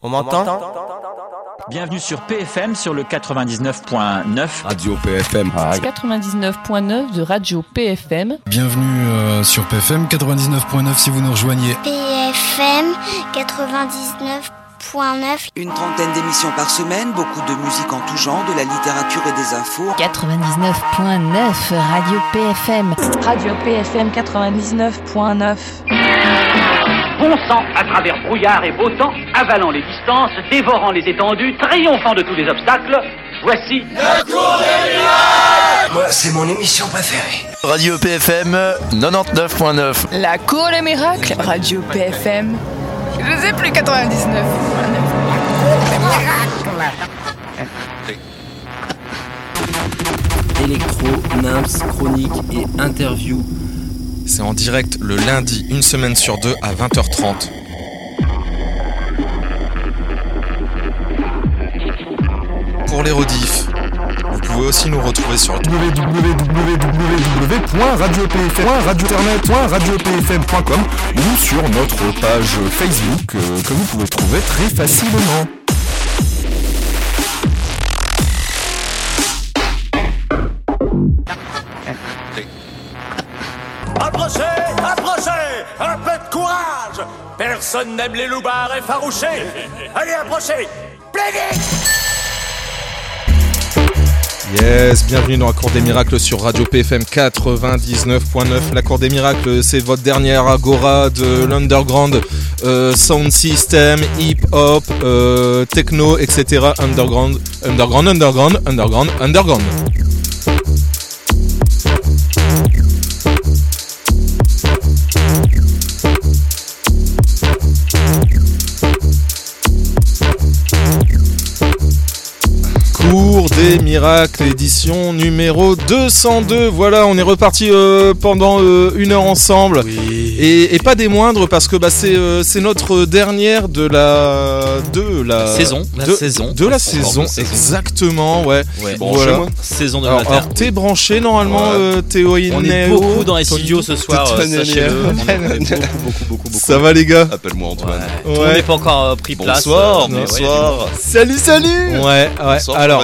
On m'entend ? Bienvenue sur PFM sur le 99.9. Radio PFM. 99.9 de Radio PFM. Bienvenue sur PFM 99.9 si vous nous rejoignez. PFM 99.9. Une trentaine d'émissions par semaine, beaucoup de musique en tout genre, de la littérature et des infos. 99.9 Radio PFM. Radio PFM 99.9. Bon sang à travers brouillard et beau temps, avalant les distances, dévorant les étendues, triomphant de tous les obstacles, voici... La Cour des miracles. Moi, c'est mon émission préférée. Radio PFM 99.9. La Cour des miracles. Radio PFM. Je sais plus, 99.9. Électro, Nymphs, chronique et interview. C'est en direct le lundi, une semaine sur deux à 20h30. Pour les rediffs, vous pouvez aussi nous retrouver sur www.radiopfm.com ou sur notre page Facebook que vous pouvez trouver très facilement. Approchez, un peu de courage. Personne n'aime les loupards effarouchés. Allez, approchez, plus vite. Yes, bienvenue dans la Cour des Miracles sur Radio PFM 99.9. La Cour des Miracles, c'est votre dernière agora de l'underground, sound system, hip-hop, techno, etc. Underground. Cours des Miracles, édition numéro 202. Voilà, on est reparti pendant une heure ensemble. Oui. Et pas des moindres parce que c'est notre dernière de la saison. De la saison, exactement, ouais. Branché, voilà. Saison de matin. Alors, t'es branché normalement, Théo Inéo. On est beaucoup dans les studios ce soir, sachez-le. Beaucoup. Ça va les gars? Appelle-moi Antoine. Ouais. Tout n'est pas encore pris place. Bonsoir. Salut. Ouais. Bonsoir, alors.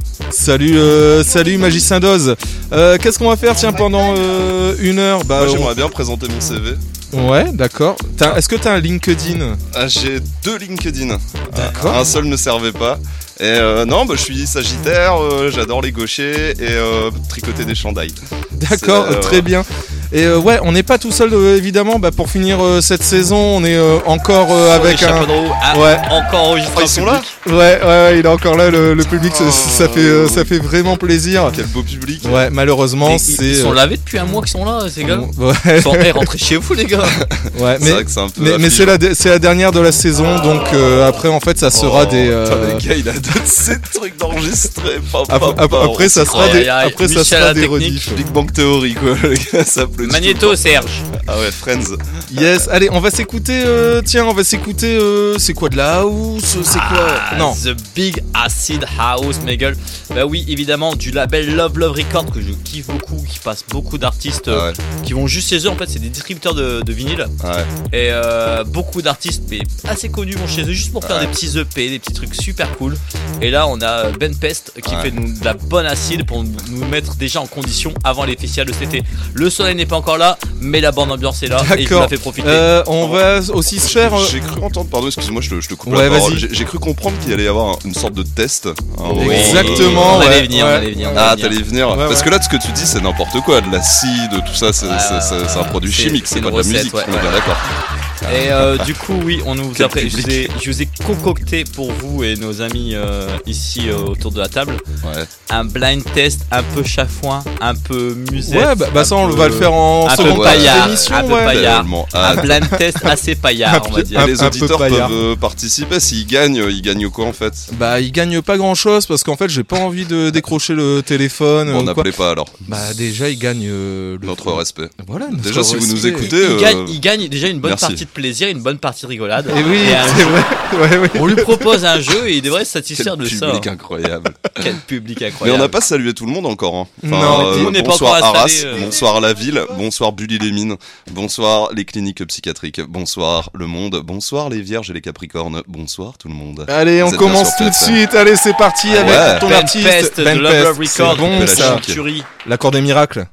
Salut Magicien d'Oz. Qu'est-ce qu'on va faire pendant une heure? Moi j'aimerais bien présenter mon CV. Ouais, d'accord. Est-ce que t'as un LinkedIn? J'ai 2 LinkedIn. D'accord. Un seul ne servait pas. Et je suis Sagittaire, j'adore les gauchers et tricoter des chandails. D'accord, très bien. Et on n'est pas tout seul évidemment. Pour finir cette saison, on est encore avec un. Encore enregistré. Ils sont là. Ouais, il est encore là. Le public, ça fait vraiment plaisir. Quel beau public. Ouais, malheureusement, ils sont lavés depuis un mois qu'ils sont là, ces gars. Ouais. Ils sont rentrez chez vous, les gars. Ouais, c'est vrai que c'est un peu. Mais c'est la dernière de la saison, donc après en fait, ça sera des. Le gars, il a ces trucs d'enregistrer. Après, ça sera des rediffs. Big Bang Theory, quoi. Le gars s'applaudit. Magnéto, Serge. Ah ouais, Friends. Yes, allez, on va s'écouter. C'est quoi de la house? C'est quoi? Non. The Big Acid House, mes gueules. Bah oui, évidemment, du label Love Records que je kiffe beaucoup, qui passe beaucoup d'artistes qui vont juste chez eux. En fait, c'est des distributeurs de vinyle. Ouais. Et beaucoup d'artistes, mais assez connus, vont chez eux juste pour faire des petits EP, des petits trucs super cool. Et là, on a Ben Pest qui fait de la bonne acide pour nous mettre déjà en condition avant les festivals de cet été. Le soleil n'est pas encore là, mais la bonne ambiance est là. D'accord. Et je vous la fais profiter. On va aussi se faire. J'ai cru entendre, pardon, excuse-moi, je te coupe la parole. J'ai cru comprendre qu'il allait y avoir une sorte de test. Exactement. On allait venir. T'allais venir. Parce que là, ce que tu dis, c'est n'importe quoi. De l'acide, tout ça, c'est un produit chimique, c'est pas de la musique. On est bien d'accord. Et du coup, oui, je vous ai concocté pour vous et nos amis ici autour de la table un blind test un peu chafouin, un peu musette. Ouais, ça on va le faire en seconde émission. Un peu paillard. Un blind test assez paillard, on va dire. Les auditeurs peuvent participer. S'ils gagnent, ils gagnent quoi en fait? Ils gagnent pas grand chose parce qu'en fait, j'ai pas envie de décrocher le téléphone. On n'appelait pas alors. Déjà, ils gagnent notre respect. Voilà. Déjà, si vous nous écoutez, ils gagnent déjà une bonne partie de plaisir, une bonne partie de rigolade. Et oui, c'est vrai. Ouais. On lui propose un jeu et il devrait se satisfaire de ça. Quel public incroyable. Quel public incroyable. Mais on n'a pas salué tout le monde encore. Hein. Non, on n'est pas bonsoir encore Arras, installé. bonsoir la ville, bonsoir Bully les mines, bonsoir les cliniques psychiatriques, bonsoir le monde, bonsoir les vierges et les capricornes, bonsoir tout le monde. Allez, on commence tout de suite. Allez, c'est parti avec ton artiste. Pest de Love Record, bon ça. L'accord des miracles.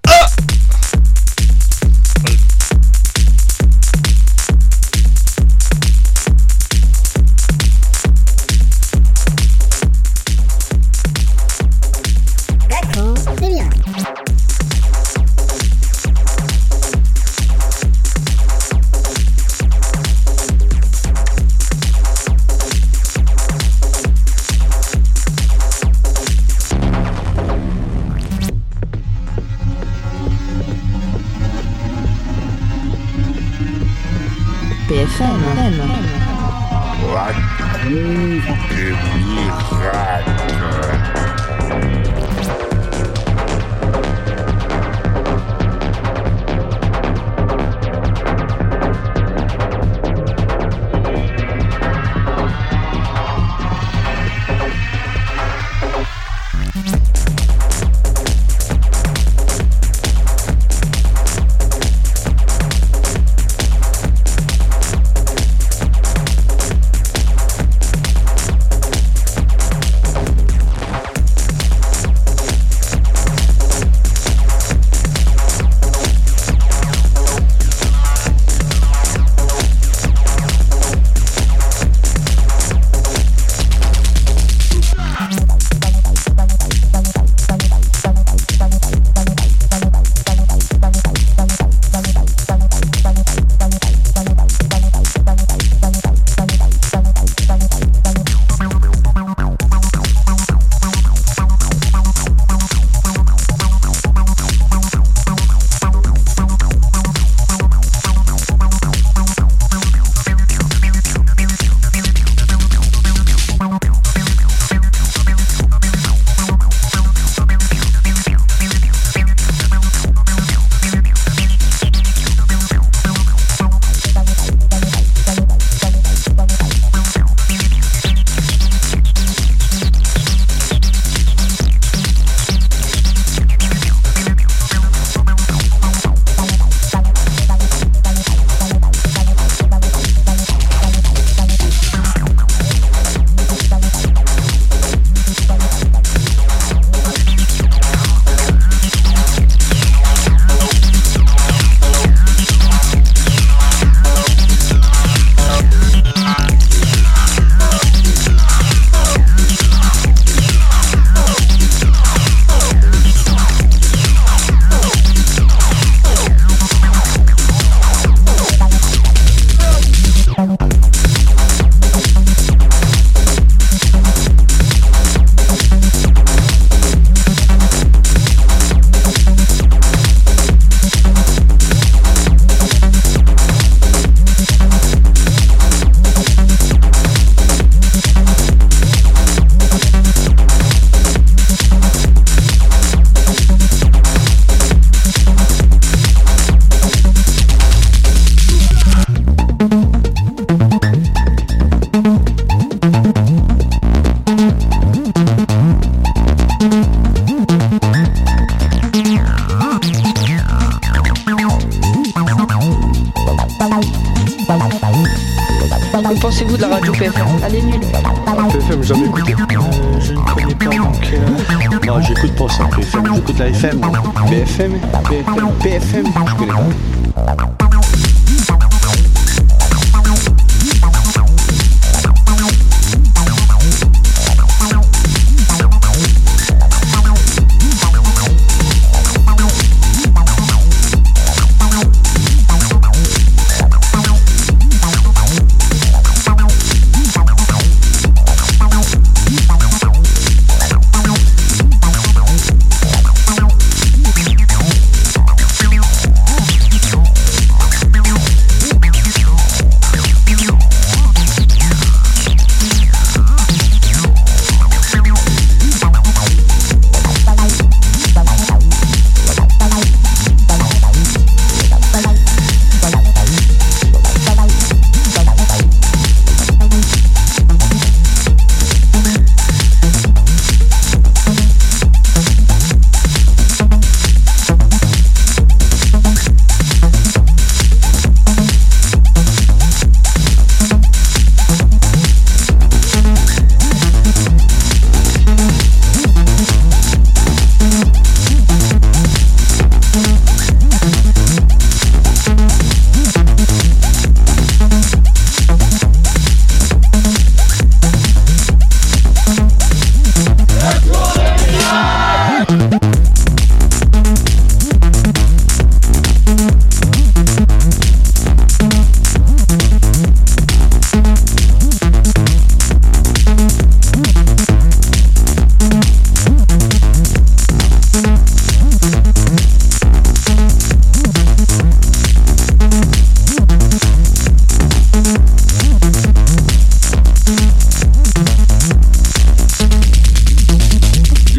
Que pensez-vous de la radio PFM? Elle est nulle. PFM, jamais écouté. Je ne connais pas donc. Non, j'écoute pas ça. PFM, j'écoute la FM. BFM, PFM, je connais pas.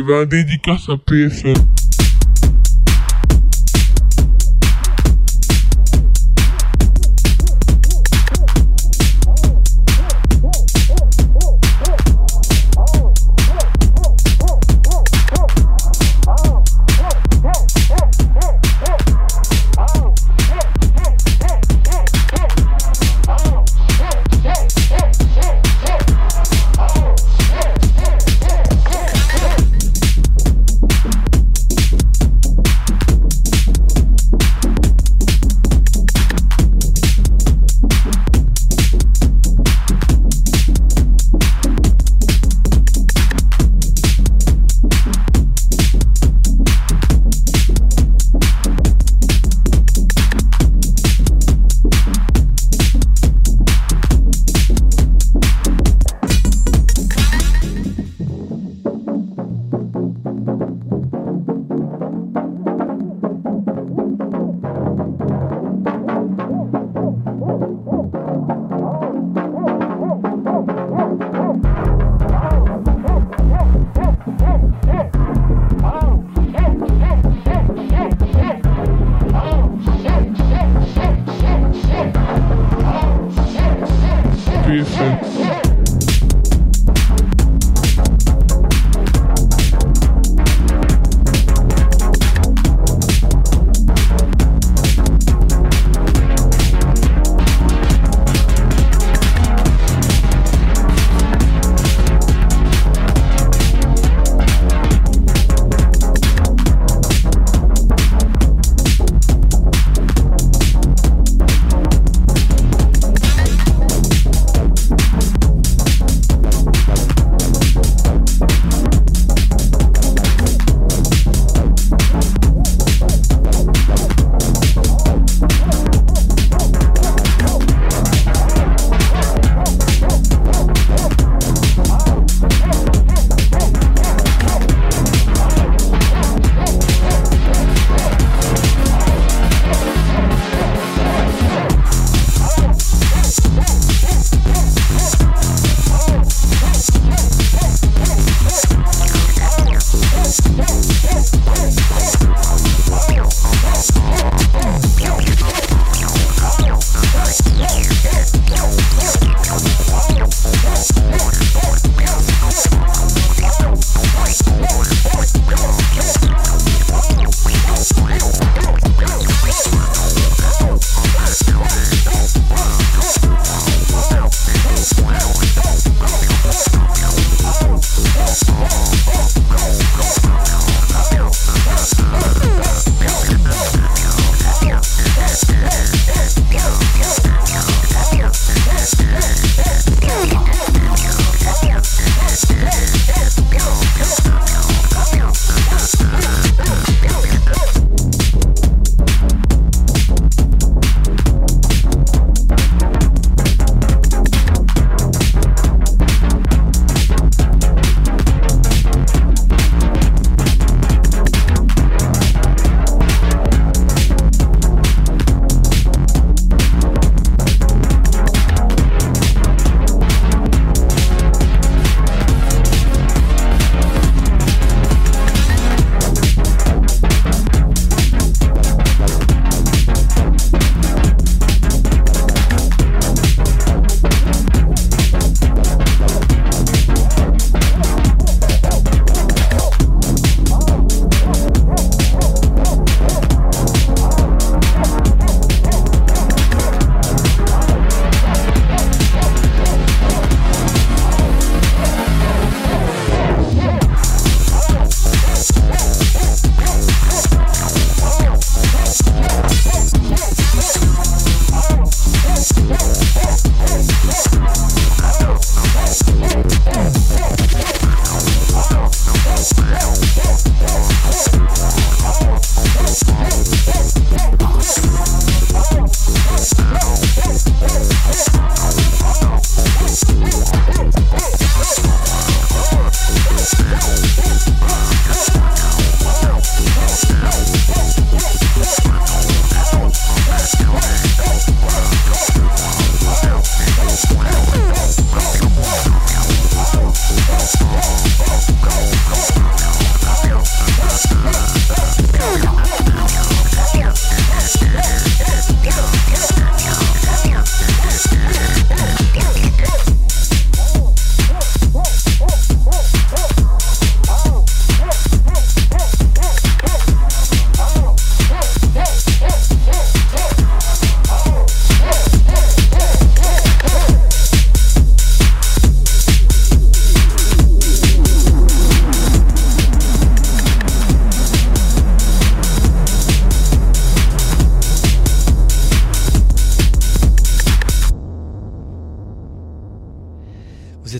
un dédicace à PFM.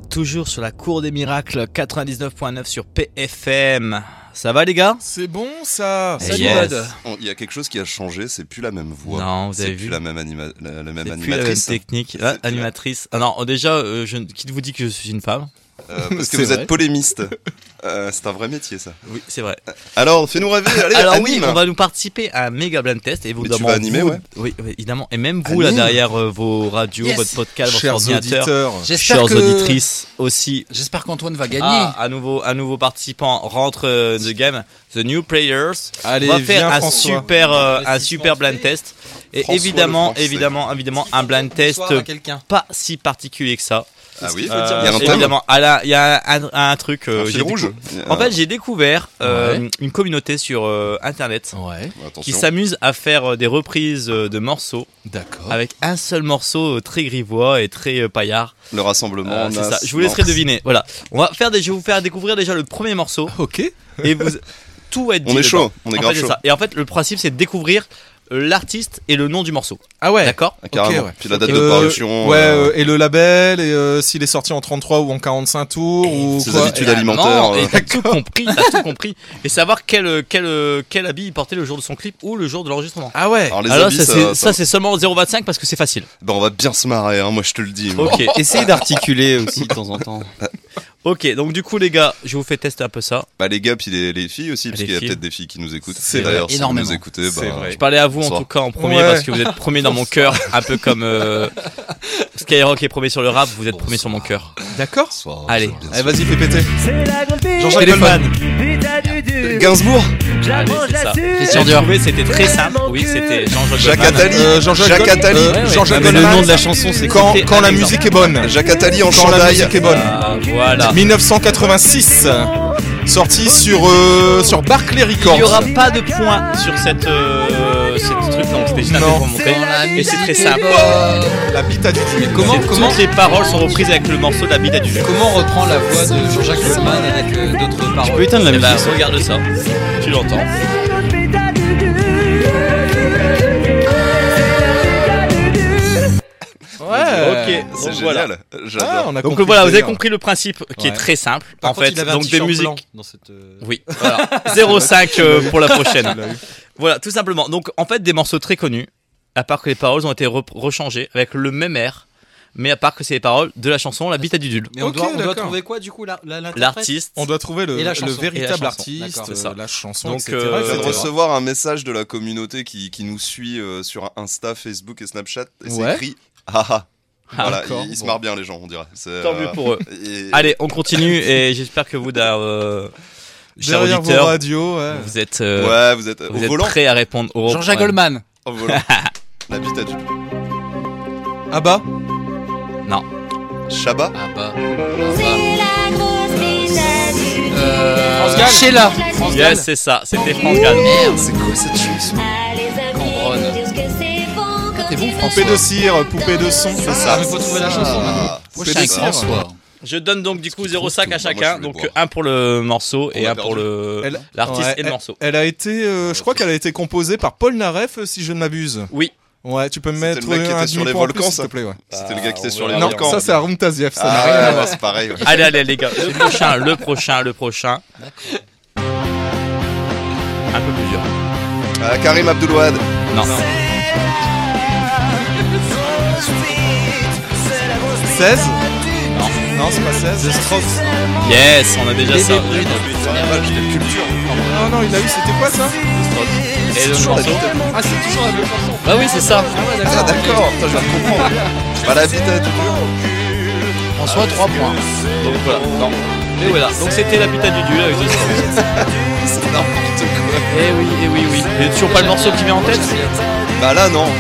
toujours sur la cour des miracles, 99.9 sur PFM. Ça va les gars ? C'est bon ça. Salut yes. Il y a quelque chose qui a changé, c'est plus la même voix. Non, vous avez vu ? C'est plus la même animatrice. Plus la même technique. Animatrice. Ah non, déjà, qui vous dit que je suis une femme ? Parce que vous êtes polémiste. C'est un vrai métier ça. Oui, c'est vrai. Alors, fais-nous rêver. Allez, alors anime. oui, on va nous participer à un méga blind test et tu vas animer, ouais. Oui, évidemment. Et même vous là derrière vos radios, votre podcast, votre ordinateur, chers auditrices aussi. J'espère qu'Antoine va gagner. Un nouveau participant rentre the game, the new players. Allez, on va faire un François. super blind test. Et François, évidemment, un blind test pas si particulier que ça. Ah oui, il y a un thème. Évidemment, il y a un truc. Un fil rouge. En fait, j'ai découvert une communauté sur Internet qui s'amuse à faire des reprises de morceaux. D'accord. Avec un seul morceau très grivois et très paillard. Le rassemblement. C'est ça. Je vous laisserai deviner. Voilà. Je vais vous faire découvrir déjà le premier morceau. Ok. Et tout va être dit. On est chaud. Dedans. On est grave chaud. Et en fait, le principe, c'est de découvrir l'artiste et le nom du morceau. Ah ouais. D'accord. Carrément. Okay, ouais. Puis la date de parution. Ouais, et le label, et s'il est sorti en 33 ou en 45 tours, ou ses quoi. habitudes alimentaires. Et t'as tout compris. Et savoir quel habit il portait le jour de son clip ou le jour de l'enregistrement. Ah ouais. Alors habits, ça c'est seulement 0,25 parce que c'est facile. Ben on va bien se marrer, hein, moi je te le dis. Ok. Essayez d'articuler aussi de temps en temps. Ok, donc du coup les gars, je vous fais tester un peu ça. Bah les gars puis les filles aussi, parce qu'il y a peut-être des filles qui nous écoutent. C'est d'ailleurs si vous nous écoutez, je parlais à vous en tout cas en premier parce que vous êtes premier dans mon cœur, un peu comme Skyrock est premier sur le rap, vous êtes premier sur mon cœur. D'accord. Allez, vas-y fais péter. Jean-Jacques Goldman. Gainsbourg. Allez, c'est ça. Christian Dior. C'était très simple. Oui, c'était Jacques Attali. Jacques Attali. Jean-Jacques Goldman. Le nom de la chanson c'est quand la musique est bonne. Jacques Attali en Quand la chandail. musique est bonne. Voilà. 1986. Sorti sur Barclay Records. Il n'y aura pas de point sur cette truc, donc c'était juste un peu pour montrer. Et c'est très simple. La bite à du jus. Comment toutes les paroles sont reprises avec le morceau de la bite à du jus. Comment on reprend la voix de Jean-Jacques Goldman avec d'autres paroles? Tu peux éteindre la musique. Regarde ça. Tu l'entends. Ouais. Ok. C'est voilà. génial. J'adore. Donc voilà, vous avez compris le principe qui est très simple. Par en contre, fait, il avait donc un t-shirt des musiques. blanc dans cette. Oui. Voilà. 0,5 pour la prochaine. Voilà, tout simplement. Donc en fait, des morceaux très connus, à part que les paroles ont été rechangées avec le même air. Mais à part que c'est les paroles de la chanson La bite à Dudule. Mais on doit trouver quoi du coup l'artiste. On doit trouver le véritable la artiste, la chanson, Donc, etc. je viens de recevoir un message de la communauté qui nous suit sur Insta, Facebook et Snapchat. Et c'est écrit haha. Voilà, ils se marrent bien les gens, on dirait. Tant mieux pour eux. Allez, on continue et j'espère que vous, chers auditeurs, vos radios, vous êtes prêts à répondre au Jean-Jacques Goldman. Au volant. La bite à Dudule. Abba. Non. Shabba. France Gall. Sheila. Yes, c'est ça. C'était France Gall. Merde. C'est quoi cette chanson? Cambronne. T'es bon, François. Poupée de cire, poupée de son. C'est ça. Mais faut trouver la chanson maintenant. Moi, je suis avec François. Je donne donc du coup 0,5 à chacun, donc un pour le morceau et un pour l'artiste et le morceau. Elle a été, je crois qu'elle a été composée par Paul Naref, si je ne m'abuse. Oui. Ouais, tu peux me mettre le mec qui était sur les volcans, s'il te plaît. Ouais. C'était le gars qui était sur les non, volcans. ça c'est Arum Taziev, ça n'a rien à voir. C'est pareil. Ouais. Allez les gars, le prochain. D'accord. Un peu plus dur. Karim Abdul-Wahad. Non. 16 Non, c'est pas 16. The Strokes. Yes, on a déjà ça. Non, il a eu, c'était quoi ça? Et le morceau. Ah, c'est toujours la même chanson. Bah oui, c'est ça. Ah d'accord, je viens de comprendre. Pas la bite à Dudule. François, 3 points. Donc voilà. Non. Et voilà. Donc c'était la bite à Dudule avec The Strokes. C'est n'importe quoi. Eh oui. Et toujours pas le morceau qui vient en tête? Bah là non.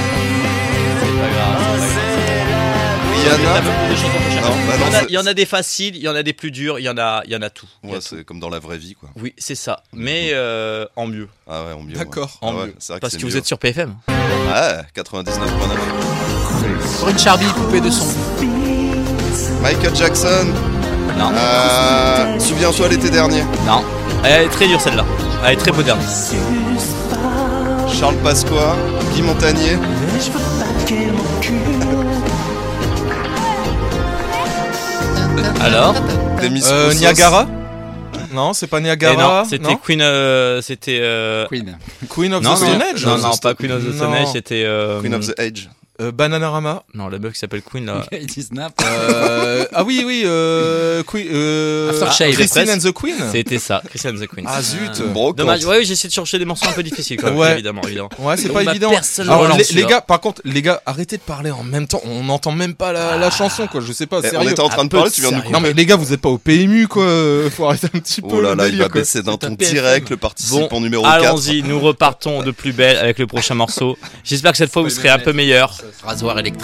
Il y en a des faciles, il y en a des plus durs, il y en a tout. Ouais, c'est comme dans la vraie vie quoi. Oui, c'est ça, mais en mieux. Ah ouais, en mieux. D'accord. En mieux. Vrai parce que mieux. vous êtes sur PFM. Ouais, 99.9. Brune Charby, poupée de son. Michael Jackson. Non. Souviens-toi l'été dernier. Non. Elle est très dure celle-là. Elle est très moderne. Charles Pasqua, Guy Montagnier. Alors Niagara. Non, c'est pas Niagara. Non, c'était Queen. Queen of the Stone Age. Non, pas Queen of the Stone Age, c'était. Queen of the Age. Bananarama. Non, la meuf qui s'appelle Queen là. Snap. Ah oui, Christine and the Queen. C'était ça, Christine and the Queen. Ah zut. Dommage. Ouais, j'ai essayé de chercher des morceaux un peu difficiles quand même, évidemment. Ouais, c'est pas évident. Alors les gars, par contre, arrêtez de parler en même temps. On n'entend même pas la chanson, quoi. Je sais pas. Sérieux. On était en train de parler, tu viens de nous couper. Non mais les gars, vous êtes pas au PMU, quoi. Faut arrêter un petit peu. Oh là là, il va baisser d'un ton direct le participant numéro 4. Allons-y, nous repartons de plus belle avec le prochain morceau. J'espère que cette fois vous serez un peu meilleur. Rasoir électrique.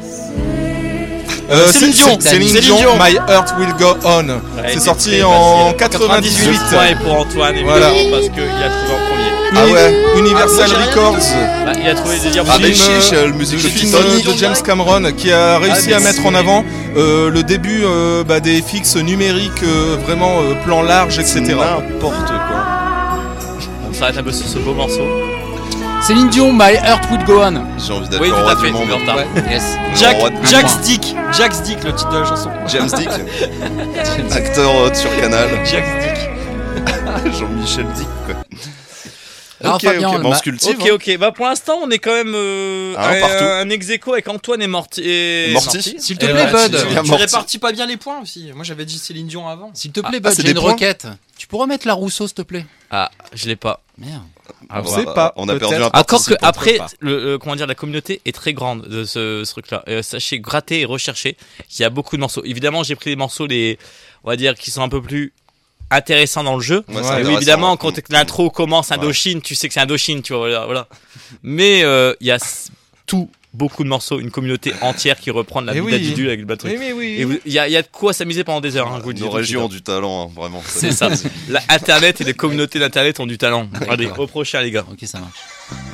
Céline Dion, My Heart Will Go On. Ouais, c'est sorti en 98. Points et pour Antoine, évidemment, parce qu'il a trouvé en premier. Ah ouais, Universal Records. Il a trouvé des dire le film de James Cameron qui a réussi à mettre en avant le début des fixes numériques, vraiment plan large, etc. N'importe quoi. On s'arrête un peu sur ce beau morceau. Céline Dion, My Heart Will Go On. J'ai envie d'être oui, le tout roi à fait, du monde. Ouais. Yes. Jack Stick, le titre de la chanson. James Dick, acteur sur Canal. Jack Stick. Jean-Michel Dick, quoi. Alors, Fabien, on se cultive. Ok. Bah pour l'instant, on est quand même un ex-aequo avec Antoine et Morty. S'il te plaît, Bud. Tu répartis pas bien les points aussi. Moi, j'avais dit Céline Dion avant. S'il te plaît, Bud, c'est j'ai une des points. requête. Tu pourrais mettre la Rousseau, s'il te plaît. Ah, je l'ai pas. Merde. On sait pas. On a perdu un Encore que participant. après, la communauté est très grande de ce truc-là. Sachez gratter et rechercher. Il y a beaucoup de morceaux. Évidemment, j'ai pris des morceaux on va dire, qui sont un peu plus intéressants dans le jeu. Ouais, et oui, évidemment, quand l'intro commence Indochine, tu sais que c'est Indochine, tu vois, voilà. Mais il y a beaucoup de morceaux, une communauté entière qui reprend de la vie d'Adidule avec le bateau. Oui. Et il y a de quoi s'amuser pendant des heures. Je vous le dis. Nos régions ont du talent, vraiment. C'est ça. Internet et les communautés d'Internet ont du talent. Allez, au prochain, les gars. Ok, ça marche.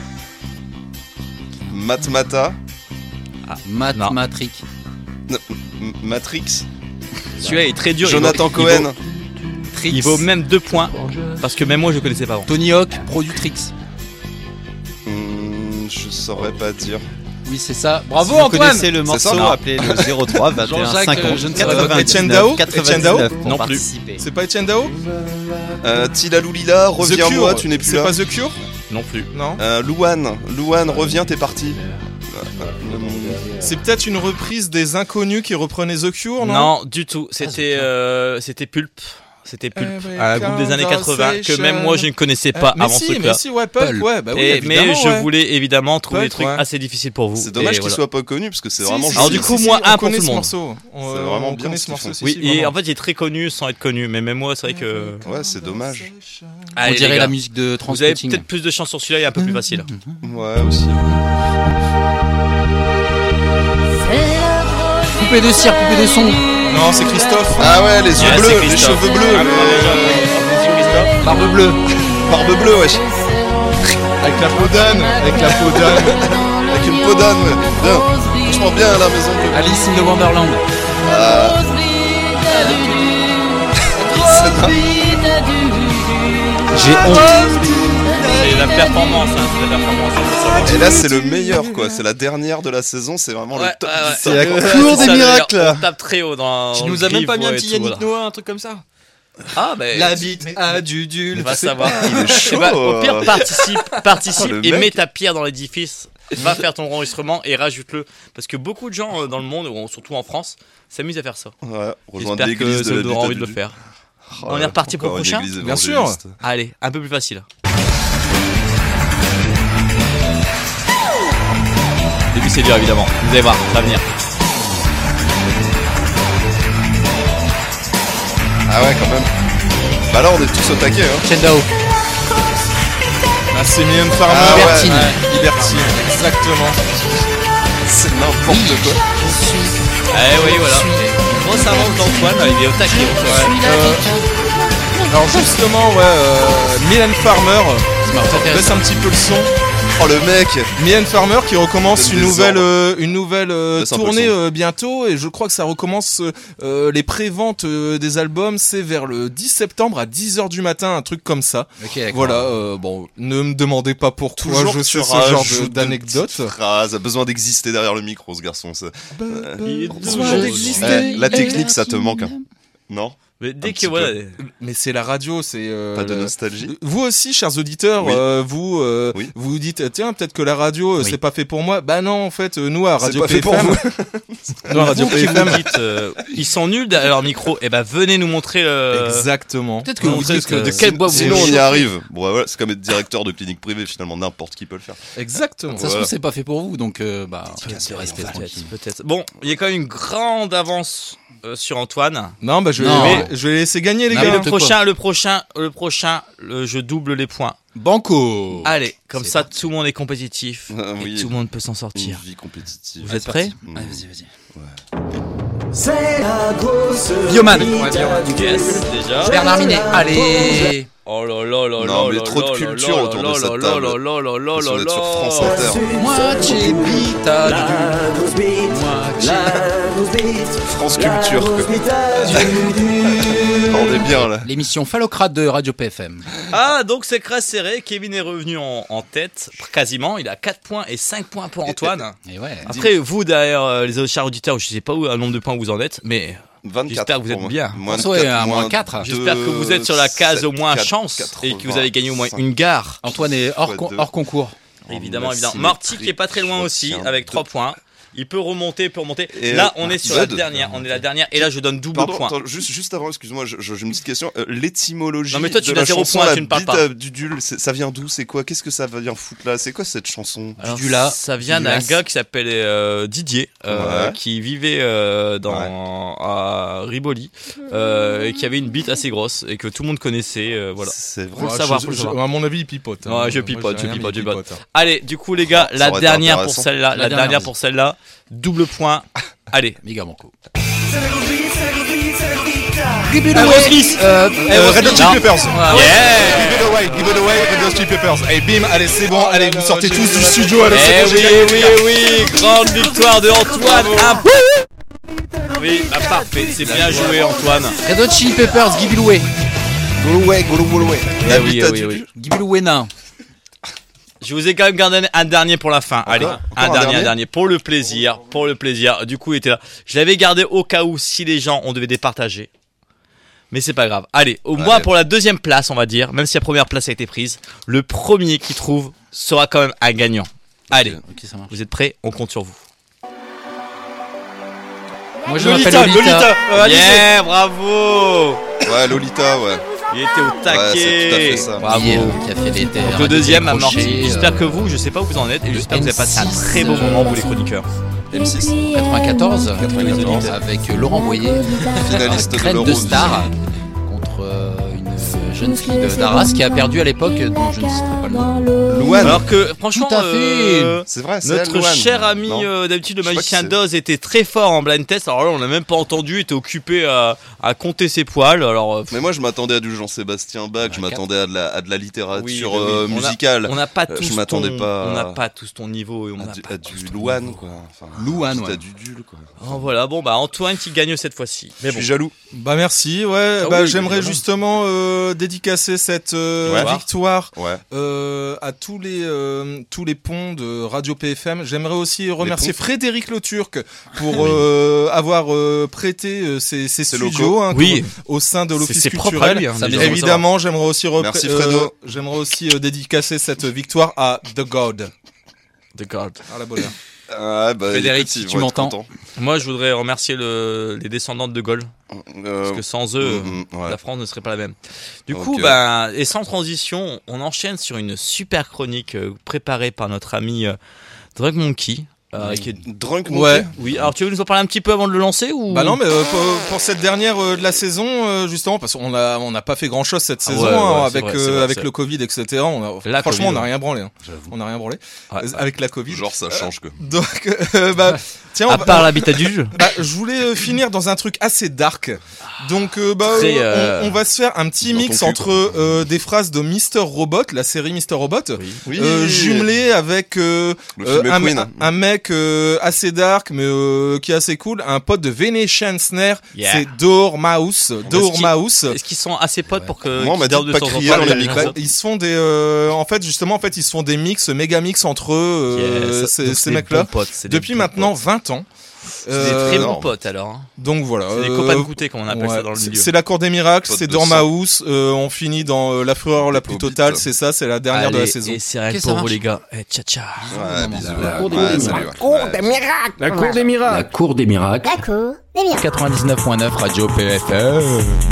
Matmata. Matrix. Matrix. Celui-là est très dur. Jonathan Cohen. Il vaut même 2 points. Parce que même moi, je connaissais pas avant. Tony Hawk, Produtrix. Je saurais pas dire. Oui, c'est ça. Bravo, si vous Antoine. connaissez le morceau, appelez le 03 21 50 je ne sais pas. Etienne Dao. Non plus. C'est pas Etienne Dao. Tilalulila, reviens-moi, tu n'es plus là. C'est pas The Cure. Non plus. Non. Louane, reviens, t'es parti. C'est peut-être une reprise des Inconnus qui reprenaient The Cure, non? Non, du tout. C'était Pulp. C'était Pulp, un groupe des années 80 que même moi je ne connaissais pas avant ce truc-là. Mais si, ouais, Pulp, ouais, bah oui, mais je voulais évidemment trouver des trucs assez difficiles pour vous. C'est dommage qu'il soit pas connu parce que c'est vraiment. Alors du coup, moi, un pour tout le monde. C'est vraiment bien ce morceau. Oui, et en fait, il est très connu sans être connu, mais même moi, c'est vrai que. Ouais, c'est dommage. On dirait la musique de Transmitting. Vous avez peut-être plus de chance sur celui-là, il est un peu plus facile. Ouais, aussi. Poupée de cire, poupée de son. Non, c'est Christophe. Ah ouais, les yeux bleus, les cheveux bleus. Barbe bleue. Barbe bleue, wesh. Avec la peau d'âne. Avec une peau d'âne. Bien. Franchement bien à la maison bleue. Alice in the Wonderland. J'ai honte. C'est la performance, Et là, c'est le meilleur, quoi. C'est la dernière de la saison. C'est vraiment le top. C'est la cour des miracles. On tape très haut dans. Tu nous as même pas mis un petit Yannick Noah, un truc comme ça. Ah, mais. La bite à Dudule. On va savoir. Il est chaud. Au pire, participe et mets ta pierre dans l'édifice. Va faire ton enregistrement et rajoute-le. Parce que beaucoup de gens dans le monde, surtout en France, s'amusent à faire ça. Ouais, rejoindre l'église. J'espère que ça vous donnera envie de le faire. On est reparti pour le prochain. Bien sûr. Allez, un peu plus facile. Début c'est dur évidemment, vous allez voir, ça va venir. Ah ouais quand même. Bah là on est tous au taquet hein. Chendao. Ah c'est Mylène Farmer. Libertine. Libertine, exactement. C'est n'importe quoi. Oui voilà. Grosse avance d'Antoine, là, il est au taquet. Alors justement Mylène Farmer, baisse un petit peu le son. Oh le mec. Mylène Farmer qui recommence une nouvelle tournée bientôt, et je crois que ça recommence les préventes des albums, c'est vers le 10 septembre à 10h du matin, un truc comme ça. Okay, voilà, bon, ne me demandez pas pourquoi je sais ce genre d'anecdote. Phrase, a besoin d'exister derrière le micro ce garçon. Besoin d'exister. La technique ça te manque. Non? Mais dès que voilà, mais c'est la radio, c'est pas de nostalgie. Vous aussi, chers auditeurs, vous dites tiens, peut-être que la radio c'est pas fait pour moi. Bah non, en fait, nous à Radio PFM, nous à Radio PFM, ils sont nuls derrière leur micro. Et ben venez nous montrer. Exactement. Peut-être que vous dites de quel bois vous. Sinon on y arrive. Bon voilà, c'est comme être directeur de clinique privée. Finalement, n'importe qui peut le faire. Exactement. Ça se trouve c'est pas fait pour vous, donc restez tranquille. Peut-être. Bon, il y a quand même une grande avance sur Antoine. Non, bah je vais laisser gagner les gars. Le prochain, je double les points. Banco. Allez, comme ça tout le monde est compétitif et tout le monde peut s'en sortir. Une vie compétitive. Vous êtes prêts? Allez, vas-y. Ouais. C'est la grosse Bioman. Yes, déjà. Bernard Minet. Allez. Oh là là là là. Non, mais trop de culture autour de cette table. On est sur France Inter. Moitié bite à France Culture. On est bien là. L'émission Phallocrate de Radio PFM. Ah, donc c'est très serré. Kevin est revenu en tête, quasiment. Il a 4 points et 5 points pour Antoine. Et ouais. Après, vous, derrière les chers auditeurs, je sais pas où un nombre de points vous en êtes, mais 24 j'espère que vous êtes bien. Moins 4. J'espère que vous êtes sur la case au moins chance et que vous avez gagné au moins une gare. Antoine est hors concours. Évidemment. Marty qui est pas très loin aussi avec 3 points. Il peut remonter, Et là, on est sur la dernière. On est la dernière. Et là, je donne double point. Attends, juste avant, excuse-moi, j'ai une petite question. L'étymologie. Non, mais toi, tu de n'as la 0 chanson, point, la tu ne parles pas. Dudule, ça vient d'où? C'est quoi? Qu'est-ce que ça vient foutre là? C'est quoi cette chanson? Dudula. Ça vient d'un gars qui s'appelait Didier, qui vivait à Rivoli, et qui avait une bite assez grosse et que tout le monde connaissait. Voilà. C'est vrai. Faut le savoir. À mon avis, il pipote. Ouais, je pipote. Allez, du coup, les gars, la dernière pour celle-là. La dernière pour celle-là. Double point. Allez, méga banco. Red Hot Chili Peppers. Give it away, Red Hot Chili Peppers. Et bim, allez, c'est bon, allez, vous sortez tous du studio. Allez, oui, grande victoire de Antoine. Oui, parfait, c'est bien joué, Antoine. Red Hot Chili Peppers, Give it away. Go away. Oui. Give it away now. Je vous ai quand même gardé un dernier pour la fin. Allez, un dernier pour le plaisir. Du coup, il était là. Je l'avais gardé au cas où si les gens on devait départager. Mais c'est pas grave. Allez, au moins pour la deuxième place, on va dire, même si la première place a été prise, le premier qui trouve sera quand même un gagnant. Allez, vous êtes prêts? On compte sur vous. Moi je m'appelle Lolita. Yeah, bravo. Ouais, Lolita, ouais. Il était au taquet. Ouais, c'est tout à fait ça. Bravo. Qui a fait des terres. Le deuxième à Marty. J'espère que vous, je sais pas où vous en êtes, et j'espère que vous avez passé un très beau moment, vous les chroniqueurs. M6 94 avec Laurent Boyer, finaliste Graine de Star, contre une jeune fille d'Arras qui a perdu à l'époque, dont je ne citerai pas le nom. Louane. Alors que franchement, tout à fait. C'est vrai, notre cher ami d'habitude le magicien d'Oz était très fort en blind test. Alors là, on l'a même pas entendu, était occupé à compter ses poils. Alors mais moi je m'attendais à du Jean-Sébastien Bach, je m'attendais à de la littérature musicale. On n'a pas tous je m'attendais pas. On n'a pas tous ton niveau et on n'a pas du Louane quoi. Louane, ouais. Du Dul quoi. Oh, voilà, bon bah Antoine qui gagne cette fois-ci. Mais je suis jaloux. Bah merci, j'aimerais justement dédicacer cette victoire à tous les ponts de Radio PFM. J'aimerais aussi remercier Frédéric Le Turc pour avoir prêté ses studios au sein de l'Office culturel. Évidemment, j'aimerais aussi dédicacer cette victoire à The God. À la bonne heure. Frédéric, si tu m'entends. Moi, je voudrais remercier les descendants de Gaulle. Parce que sans eux, la France ne serait pas la même. Du coup, et sans transition, on enchaîne sur une super chronique préparée par notre ami Drug Monkey. Qui est Drunk Monkey. Ouais. Oui, alors tu veux nous en parler un petit peu avant de le lancer ou... Bah non, mais pour cette dernière de la saison, justement, parce qu'on n'a pas fait grand chose cette saison avec le Covid, etc. Franchement, on n'a rien branlé. Hein. On n'a rien branlé avec la Covid. Genre ça change que. Donc, tiens, à part l'habitat du jeu. Je voulais finir dans un truc assez dark. Donc, on va se faire un petit mix entre des phrases de Mr. Robot, la série Mr. Robot, jumelé avec un mec assez dark mais qui est assez cool, un pote de Venetian Snare, c'est Dormouse. Est-ce qu'ils sont assez potes pour que moi on m'a dit de pas crier dans les micros. Ils se font des ils se font des méga mix entre eux, ces mecs-là depuis maintenant 20 ans. C'est des très bons potes alors. Hein. Donc voilà. C'est des copains de goûter comme on appelle ça dans le milieu. C'est la cour des miracles, c'est Dormouse. On finit dans la fureur la plus totale, c'est ça, c'est la dernière de la saison. Et c'est rien pour vous les gars. Ciao ciao. Ouais, bisous. La cour des miracles. La cour des miracles. La cour des miracles. 99.9 Radio PFM.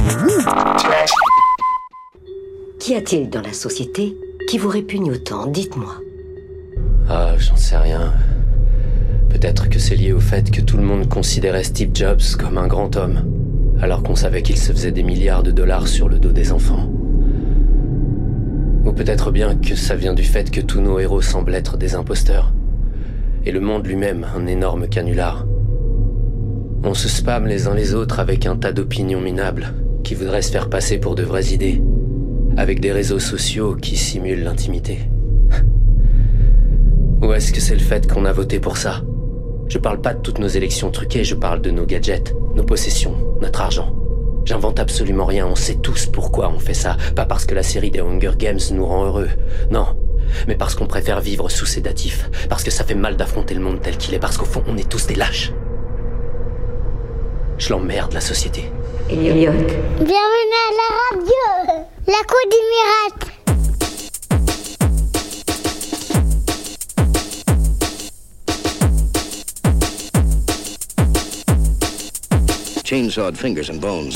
Qu'y a-t-il dans la société qui vous répugne autant? Dites-moi. Ah, j'en sais rien. Peut-être que c'est lié au fait que tout le monde considérait Steve Jobs comme un grand homme, alors qu'on savait qu'il se faisait des milliards de dollars sur le dos des enfants. Ou peut-être bien que ça vient du fait que tous nos héros semblent être des imposteurs, et le monde lui-même un énorme canular. On se spamme les uns les autres avec un tas d'opinions minables qui voudraient se faire passer pour de vraies idées, avec des réseaux sociaux qui simulent l'intimité. Ou est-ce que c'est le fait qu'on a voté pour ça? Je parle pas de toutes nos élections truquées, je parle de nos gadgets, nos possessions, notre argent. J'invente absolument rien, on sait tous pourquoi on fait ça. Pas parce que la série des Hunger Games nous rend heureux, non. Mais parce qu'on préfère vivre sous sédatif, parce que ça fait mal d'affronter le monde tel qu'il est, parce qu'au fond on est tous des lâches. Je l'emmerde la société. Elliot. Bienvenue à la radio, la cour des miracles. Chainsawed fingers and bones.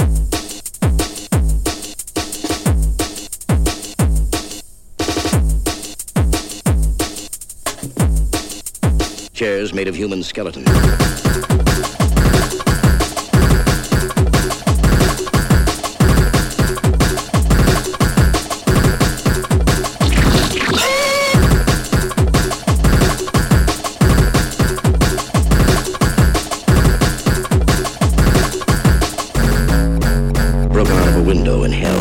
Chairs made of human skeletons. Window in hell.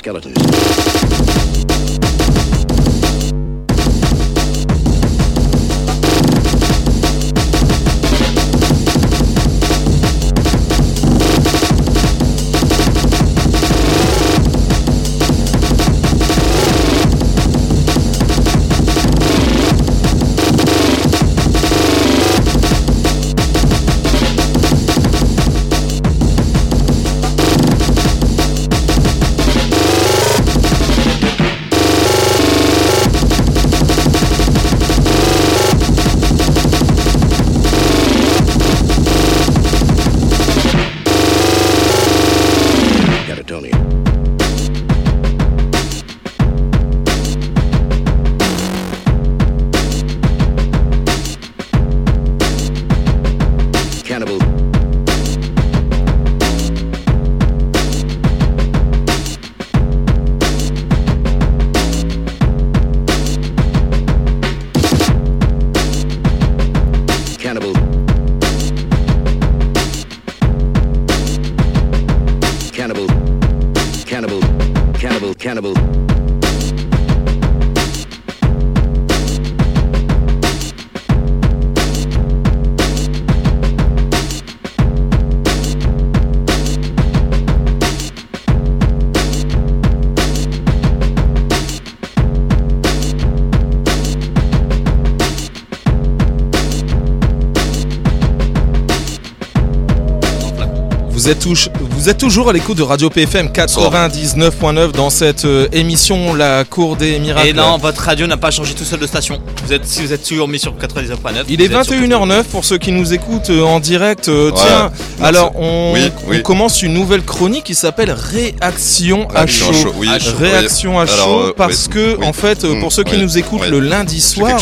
skeletons. Cannibal. Vous êtes toujours à l'écoute de Radio PFM 99.9 dans cette émission La Cour des Miracles. Et non, votre radio n'a pas changé tout seul de station. Si vous êtes toujours mis sur 99.9. Il est 21h09 pour ceux qui nous écoutent en direct. Tiens, alors on commence une nouvelle chronique qui s'appelle Réaction à chaud. Réaction à chaud parce que en fait, pour ceux qui nous écoutent le lundi soir.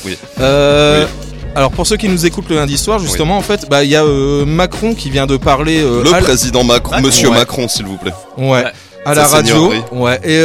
Alors pour ceux qui nous écoutent le lundi soir, justement, en fait, il y a Macron qui vient de parler. Le président Macron, Monsieur Macron, s'il vous plaît. Ouais. À la radio. Ouais. Et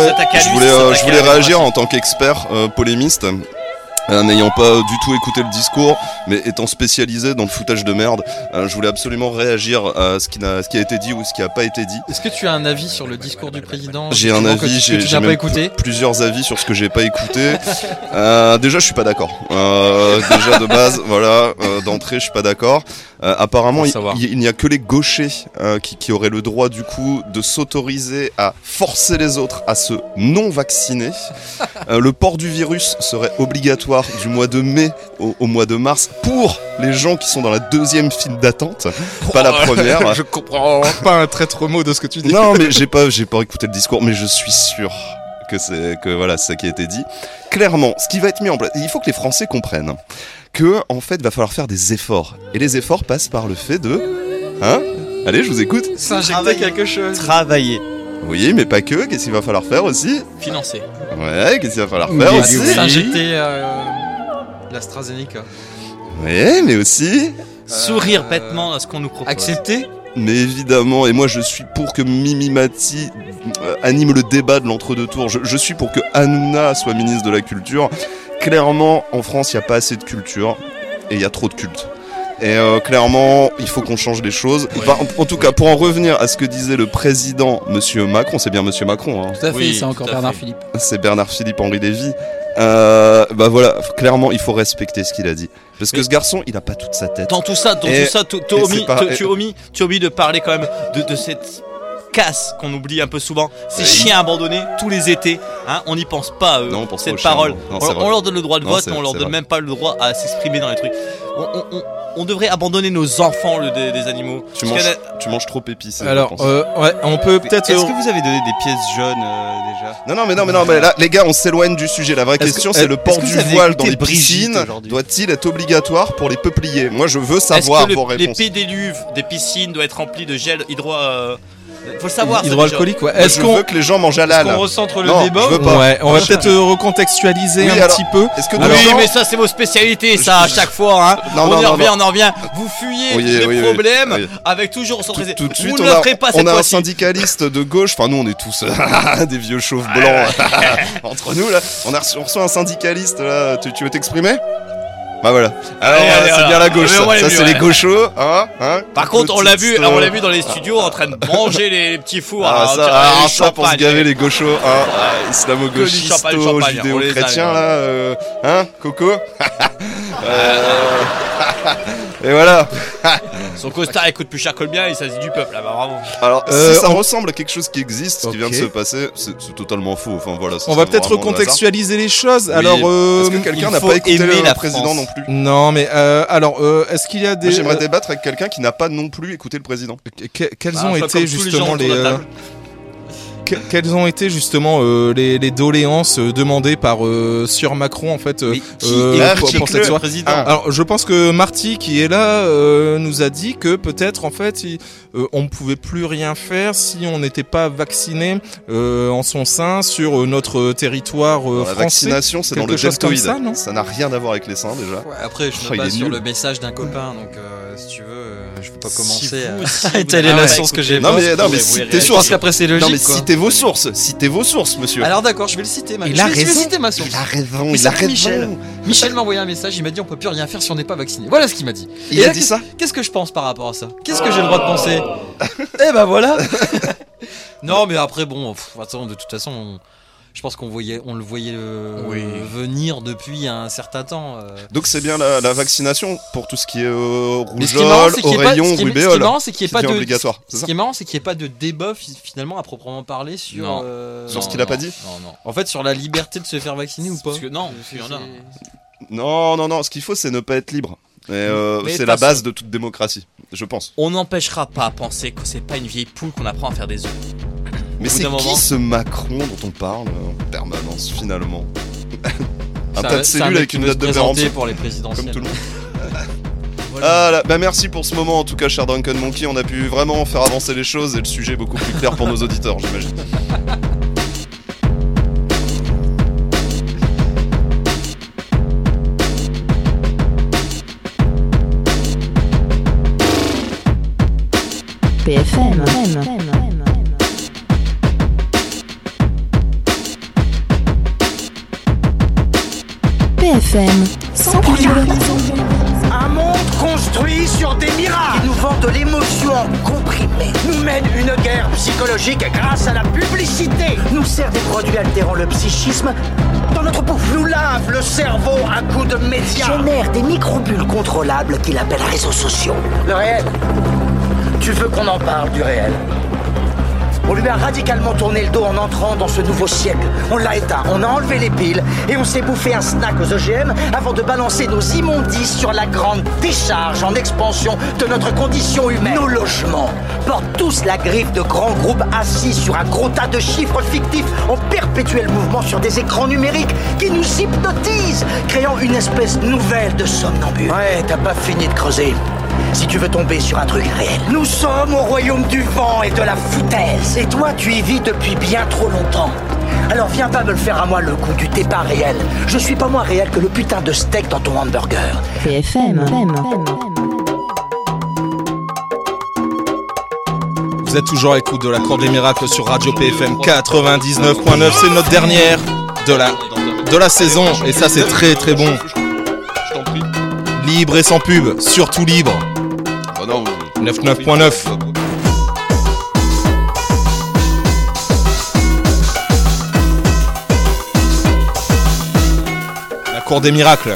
je voulais réagir en tant qu'expert polémiste. N'ayant pas du tout écouté le discours, mais étant spécialisé dans le foutage de merde, je voulais absolument réagir à ce qui a été dit ou ce qui n'a pas été dit. Est-ce que tu as un avis sur le discours du président ? J'ai un avis, j'ai pas écouté. Plusieurs avis sur ce que j'ai pas écouté. Déjà, je suis pas d'accord. Déjà de base, voilà, d'entrée, je suis pas d'accord. Apparemment, il n'y a que les gauchers qui auraient le droit du coup de s'autoriser à forcer les autres à se non vacciner. Le port du virus serait obligatoire du mois de mai au mois de mars pour les gens qui sont dans la deuxième file d'attente, pas la première. Je comprends pas un traître mot de ce que tu dis. Non, mais j'ai pas écouté le discours, mais je suis sûr que voilà, c'est ça qui a été dit. Clairement, ce qui va être mis en place, il faut que les Français comprennent que en fait, va falloir faire des efforts, et les efforts passent par le fait de, allez, je vous écoute. S'injecter quelque chose. Travailler. Oui, mais pas que. Qu'est-ce qu'il va falloir faire aussi ? Financer. Ouais, qu'est-ce qu'il va falloir faire aussi ? S'injecter l'AstraZeneca. Ouais, mais aussi sourire bêtement à ce qu'on nous propose. Accepter ? Mais évidemment, et moi je suis pour que Mimi Mati anime le débat de l'entre-deux tours. Je suis pour que Hanouna soit ministre de la Culture. Clairement, en France, il n'y a pas assez de culture et il y a trop de culte. Et clairement, il faut qu'on change les choses. Enfin, en tout cas, pour en revenir à ce que disait le président, Monsieur Macron, c'est bien Monsieur Macron. Hein. Tout à fait, c'est encore Bernard Philippe. C'est Bernard Philippe Henri Lévy. Voilà, clairement, il faut respecter ce qu'il a dit. Parce que ce garçon, il a pas toute sa tête. Dans tout ça, tu omis de parler quand même de cette casse qu'on oublie un peu souvent. Ces chiens abandonnés tous les étés, on n'y pense pas cette parole. On leur donne le droit de vote, mais on leur donne même pas le droit à s'exprimer dans les trucs. On devrait abandonner nos enfants des animaux. Tu manges trop épicé. Alors, on peut peut-être. Est-ce que vous avez donné des pièces jaunes déjà ? Non, mais là, les gars, on s'éloigne du sujet. La vraie question, c'est le port du voile dans les piscines. Doit-il être obligatoire pour les peupliers ? Moi, je veux savoir vos réponses. Les pédiluves des piscines doivent être remplis de gel faut le savoir. Hydroalcoolique, ouais. Est-ce qu'on veut que les gens mangent halal ? Est-ce qu'on recentre le débat ? Je veux pas. Ouais, on va peut-être recontextualiser un petit peu. Mais ça c'est vos spécialités, ça à chaque fois. On en revient. Vous fuyez les problèmes avec toujours centralisé. Tout de suite, on a un syndicaliste de gauche. Enfin, nous, on est tous des vieux chauves blancs entre nous là. On reçoit un syndicaliste là. Tu veux t'exprimer ? Bah voilà. Alors c'est bien la gauche. Ça c'est les gauchos. Par contre, on l'a vu dans les studios en train de manger les petits fours. Ça pour se gaver les gauchos. Islamo-gauchistes, judéo-chrétiens là. Coco. Et voilà. Son costard il coûte plus cher que le mien et ça se dit du peuple là, bah bravo. Alors si ça ressemble à quelque chose qui existe, ce qui vient de se passer, c'est totalement faux. Enfin voilà. On va peut-être recontextualiser les choses. Alors est-ce que quelqu'un n'a pas écouté le président non plus? Non mais est-ce qu'il y a des... Moi, j'aimerais débattre avec quelqu'un qui n'a pas non plus écouté le président. Quels ont été justement quelles ont été justement les doléances demandées par Sieur Macron en fait pour cette soirée? Alors je pense que Marty qui est là nous a dit que peut-être en fait on ne pouvait plus rien faire si on n'était pas vacciné en son sein sur notre territoire français. La vaccination c'est dans le deltoïde, ça n'a rien à voir avec les seins déjà. Ouais, après je me base sur le message d'un copain donc si tu veux je peux pas commencer à étaler la source que j'ai. Non mais si tes sources, après c'est logique. Non mais citez vos sources, monsieur. Alors d'accord, je vais le citer. Je vais citer ma source. Il a raison. Michel m'a envoyé un message, il m'a dit on peut plus rien faire si on n'est pas vacciné. Voilà ce qu'il m'a dit. Il a dit ça. Qu'est-ce que je pense par rapport à ça? Qu'est-ce que j'ai le droit de penser? Eh ben voilà. Non mais après bon, de toute façon. Je pense on le voyait venir depuis un certain temps. Donc c'est bien la vaccination pour tout ce qui est rougeole, oreillon, rubéole. Ce qui est marrant, c'est qu'il n'y ait pas de obligatoire. Ce qui est marrant, c'est qu'il n'y ait pas de débat finalement à proprement parler sur. Sur ce qu'il a pas dit. Non. En fait, sur la liberté de se faire vacciner ou pas. Parce que non, il y en a. Non. Ce qu'il faut, c'est ne pas être libre. C'est la base de toute démocratie, je pense. On n'empêchera pas à penser que c'est pas une vieille poule qu'on apprend à faire des œufs. Mais c'est qui ce Macron dont on parle en permanence finalement? Un tas de cellules avec une date de péremption pour les présidentielles. Comme tout le monde. Voilà. Merci pour ce moment en tout cas cher Drunken Monkey, on a pu vraiment faire avancer les choses et le sujet est beaucoup plus clair pour nos auditeurs j'imagine. PFM. PFM, sans pub. Un monde construit sur des miracles qui nous vend de l'émotion comprimée, nous mène une guerre psychologique grâce à la publicité, nous sert des produits altérant le psychisme dans notre bouffe, nous lave le cerveau à coups de médias, génère des microbules contrôlables qu'il appelle réseaux sociaux. Le réel. Tu veux qu'on en parle du réel? On lui a radicalement tourné le dos en entrant dans ce nouveau siècle. On l'a éteint, on a enlevé les piles et on s'est bouffé un snack aux OGM avant de balancer nos immondices sur la grande décharge en expansion de notre condition humaine. Nos logements portent tous la griffe de grands groupes assis sur un gros tas de chiffres fictifs en perpétuel mouvement sur des écrans numériques qui nous hypnotisent, créant une espèce nouvelle de somnambule. Ouais, t'as pas fini de creuser. Si tu veux tomber sur un truc réel. Nous sommes au royaume du vent et de la foutaise. Et toi, tu y vis depuis bien trop longtemps. Alors viens pas me le faire à moi le coup du t'es pas réel. Je suis pas moins réel que le putain de steak dans ton hamburger. PFM. Vous êtes toujours à l'écoute de la Cour des Miracles sur Radio PFM 99.9. C'est notre dernière de la saison. Et ça, c'est très très bon. Libre et sans pub, surtout libre. 99.9. La Cour des Miracles.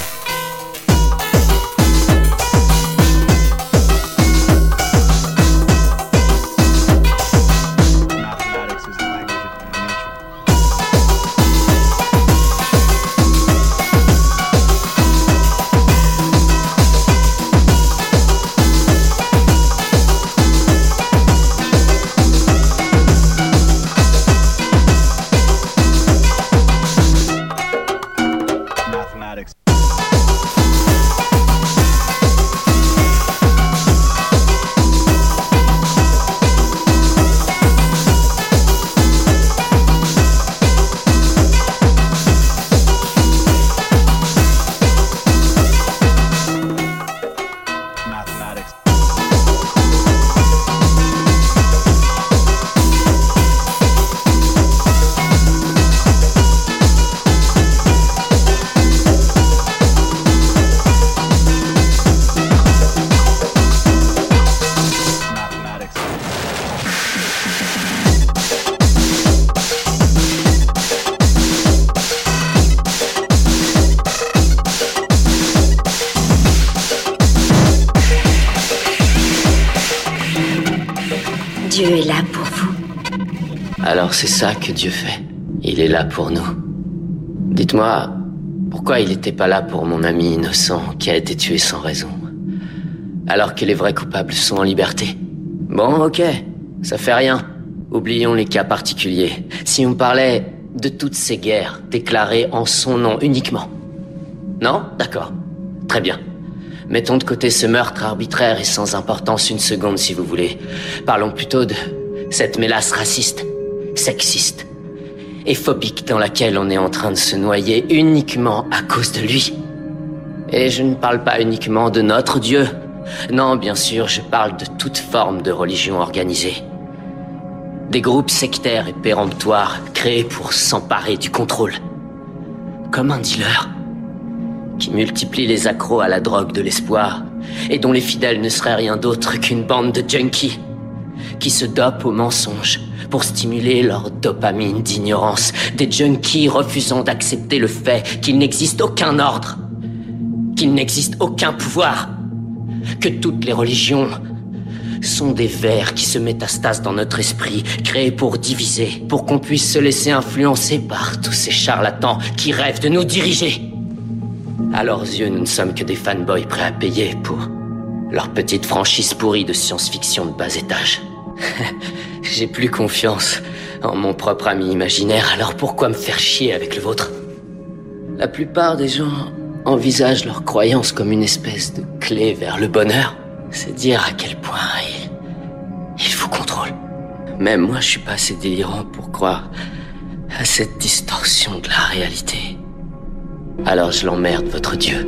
Dieu est là pour vous. Alors c'est ça que Dieu fait. Il est là pour nous. Dites-moi, pourquoi il n'était pas là pour mon ami innocent qui a été tué sans raison, alors que les vrais coupables sont en liberté? Bon, ok, ça fait rien. Oublions les cas particuliers. Si on me parlait de toutes ces guerres déclarées en son nom uniquement. Non? D'accord. Très bien. Mettons de côté ce meurtre arbitraire et sans importance une seconde si vous voulez. Parlons plutôt de cette mélasse raciste, sexiste et phobique dans laquelle on est en train de se noyer uniquement à cause de lui. Et je ne parle pas uniquement de notre Dieu. Non, bien sûr, je parle de toute forme de religion organisée. Des groupes sectaires et péremptoires créés pour s'emparer du contrôle. Comme un dealer qui multiplie les accros à la drogue de l'espoir et dont les fidèles ne seraient rien d'autre qu'une bande de junkies qui se dopent au mensonge pour stimuler leur dopamine d'ignorance. Des junkies refusant d'accepter le fait qu'il n'existe aucun ordre, qu'il n'existe aucun pouvoir, que toutes les religions sont des vers qui se métastasent dans notre esprit, créés pour diviser, pour qu'on puisse se laisser influencer par tous ces charlatans qui rêvent de nous diriger. À leurs yeux, nous ne sommes que des fanboys prêts à payer pour leur petite franchise pourrie de science-fiction de bas étage. J'ai plus confiance en mon propre ami imaginaire, alors pourquoi me faire chier avec le vôtre? La plupart des gens envisagent leur croyance comme une espèce de clé vers le bonheur. C'est dire à quel point il vous contrôle. Même moi, je suis pas assez délirant pour croire à cette distorsion de la réalité. Alors je l'emmerde, votre Dieu.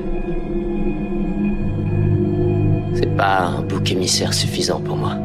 C'est pas un bouc émissaire suffisant pour moi.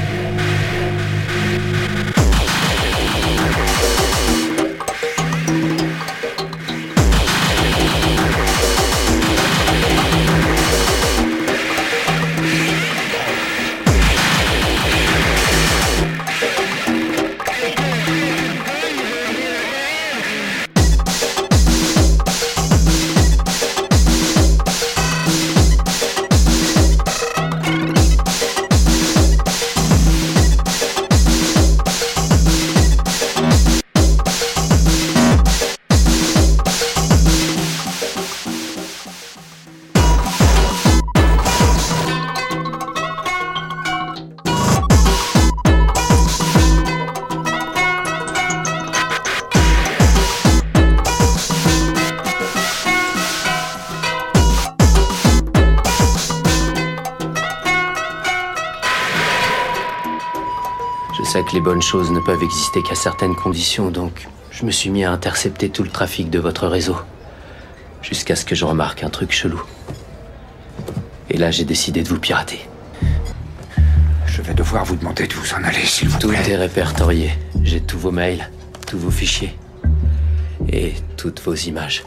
Que les bonnes choses ne peuvent exister qu'à certaines conditions, donc je me suis mis à intercepter tout le trafic de votre réseau. Jusqu'à ce que je remarque un truc chelou. Et là, j'ai décidé de vous pirater. Je vais devoir vous demander de vous en aller, s'il vous plaît. Tout est répertorié. J'ai tous vos mails, tous vos fichiers. Et toutes vos images.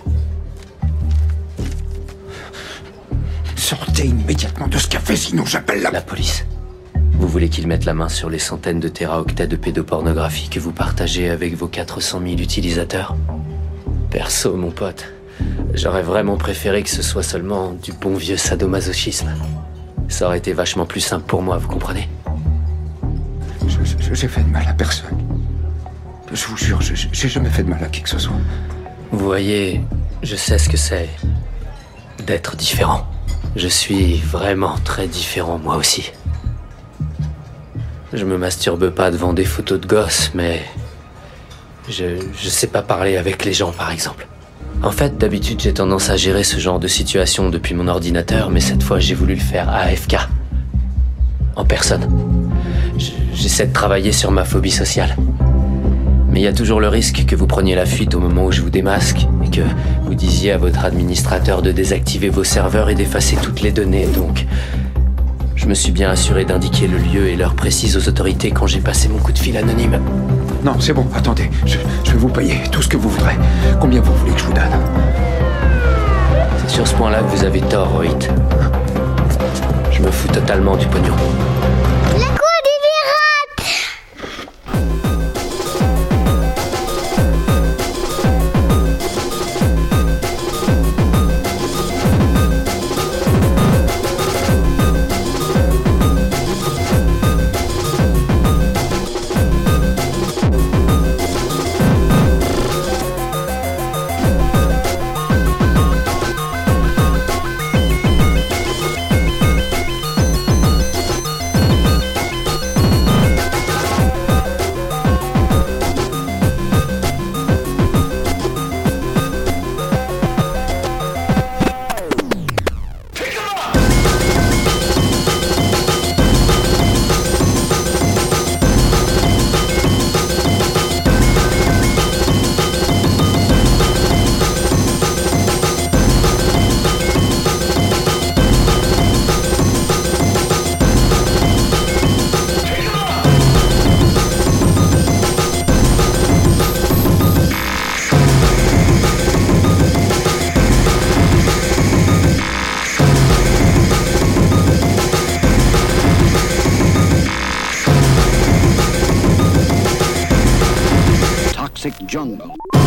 Sortez immédiatement de ce café, sinon j'appelle la police. Vous voulez qu'ils mettent la main sur les centaines de téraoctets de pédopornographie que vous partagez avec vos 400 000 utilisateurs? Perso, mon pote, j'aurais vraiment préféré que ce soit seulement du bon vieux sadomasochisme. Ça aurait été vachement plus simple pour moi, vous comprenez? J'ai fait de mal à personne. Je vous jure, j'ai jamais fait de mal à qui que ce soit. Vous voyez, je sais ce que c'est d'être différent. Je suis vraiment très différent, moi aussi. Je me masturbe pas devant des photos de gosses, mais je sais pas parler avec les gens, par exemple. En fait, d'habitude, j'ai tendance à gérer ce genre de situation depuis mon ordinateur, mais cette fois, j'ai voulu le faire AFK. En personne. J'essaie de travailler sur ma phobie sociale. Mais il y a toujours le risque que vous preniez la fuite au moment où je vous démasque et que vous disiez à votre administrateur de désactiver vos serveurs et d'effacer toutes les données, donc... Je me suis bien assuré d'indiquer le lieu et l'heure précise aux autorités quand j'ai passé mon coup de fil anonyme. Non, c'est bon, attendez. Je vais vous payer tout ce que vous voudrez. Combien vous voulez que je vous donne? C'est sur ce point-là que vous avez tort, Rohit. Je me fous totalement du pognon. La cour des pirates! Toxic Jungle.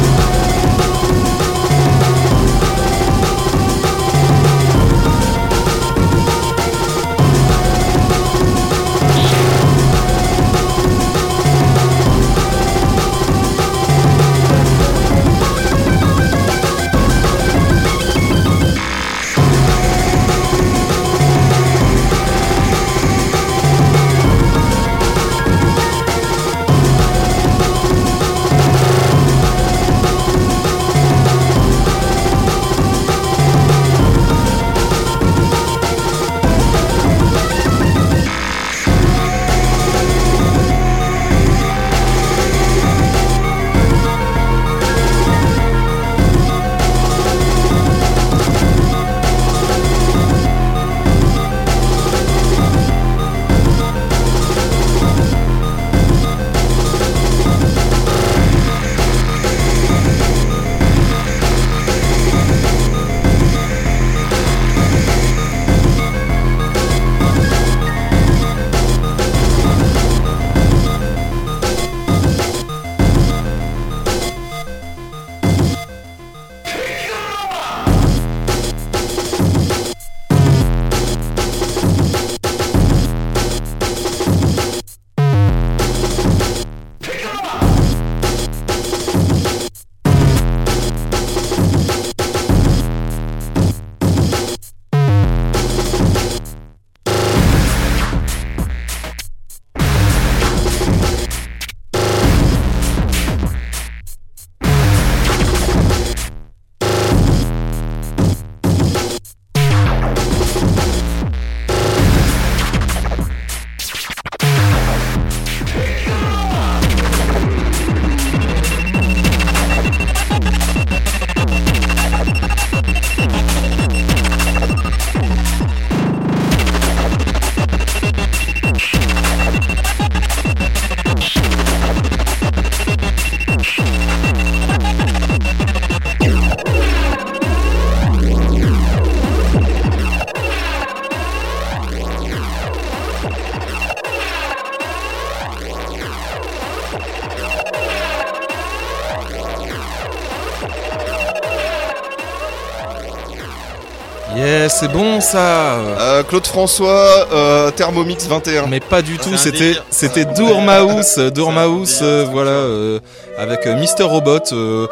Yeah, c'est bon ça. Claude François, Thermomix 21. Mais pas du tout, c'était Dormouse, voilà, avec Mister Robot.